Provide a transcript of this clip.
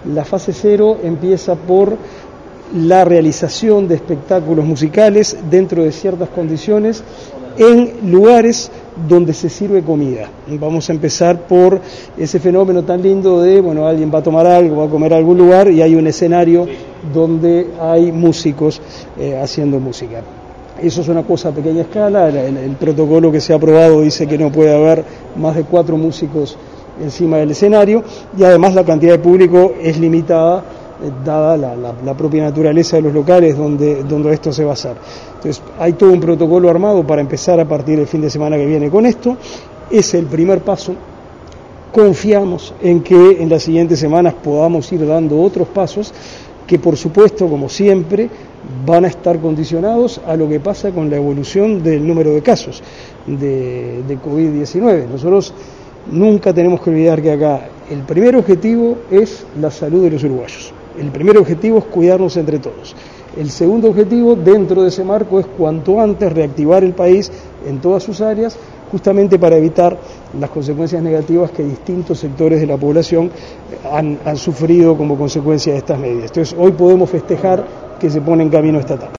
La fase 0 empieza por la realización de espectáculos musicales dentro de ciertas condiciones en lugares donde se sirve comida. Vamos a empezar por ese fenómeno tan lindo de, alguien va a tomar algo, va a comer a algún lugar y hay un escenario donde hay músicos haciendo música. Eso es una cosa a pequeña escala, el protocolo que se ha aprobado dice que no puede haber más de 4 músicos encima del escenario y además la cantidad de público es limitada dada la propia naturaleza de los locales donde esto se va a hacer. Entonces hay todo un protocolo armado para empezar a partir del fin de semana que viene con esto. Es el primer paso. Confiamos en que en las siguientes semanas podamos ir dando otros pasos que por supuesto, como siempre, van a estar condicionados a lo que pasa con la evolución del número de casos de COVID-19. Nosotros nunca tenemos que olvidar que acá el primer objetivo es la salud de los uruguayos. El primer objetivo es cuidarnos entre todos. El segundo objetivo dentro de ese marco es cuanto antes reactivar el país en todas sus áreas, justamente para evitar las consecuencias negativas que distintos sectores de la población han sufrido como consecuencia de estas medidas. Entonces hoy podemos festejar que se pone en camino esta etapa.